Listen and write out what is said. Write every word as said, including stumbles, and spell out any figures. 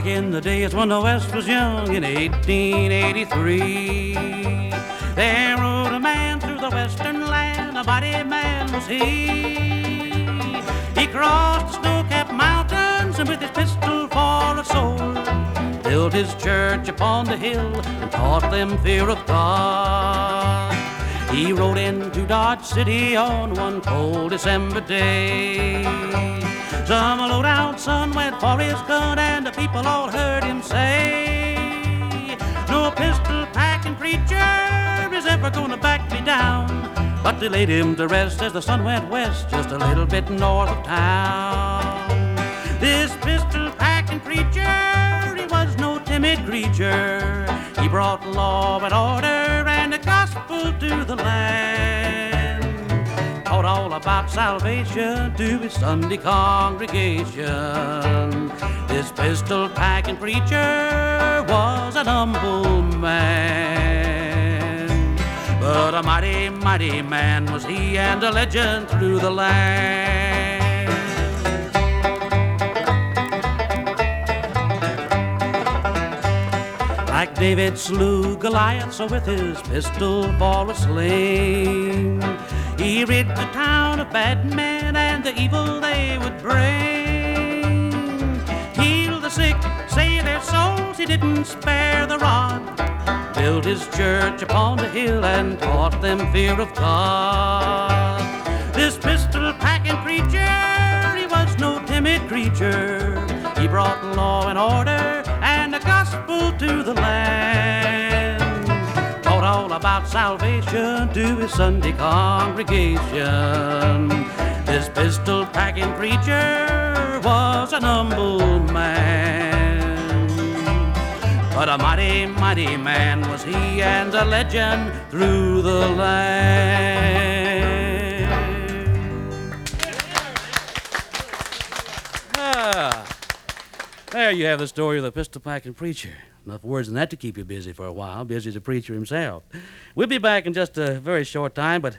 back in the days when the West was young in eighteen eighty-three. There rode a man through the western land, a mighty man was he. He crossed the snow-capped mountains and with his pistol for a sword built his church upon the hill and taught them fear of God. He rode into Dodge City on one cold December day. Some low-down son went for his gun and the people all heard him say, no pistol-packing preacher is ever gonna back me down. But they laid him to rest as the sun went west just a little bit north of town. This pistol-packing preacher, he was no timid creature. He brought law and order and the gospel to the land. Taught all about salvation to his Sunday congregation. This pistol-packing preacher was an humble man, but a mighty, mighty man was he, and a legend through the land. Like David slew Goliath, so with his pistol for a sling, he rid the town of bad men and the evil they would bring. Heal the sick, save their souls, he didn't spare the rod. Built his church upon the hill and taught them fear of God. This pistol-packing preacher, he was no timid creature. He brought law and order and the gospel to the land. Taught all about salvation to his Sunday congregation. This pistol-packing preacher was an humble man, but a mighty, mighty man was he, and a legend through the land. Ah, there you have the story of the pistol-packing preacher. Enough words than that to keep you busy for a while, busy as a preacher himself. We'll be back in just a very short time, but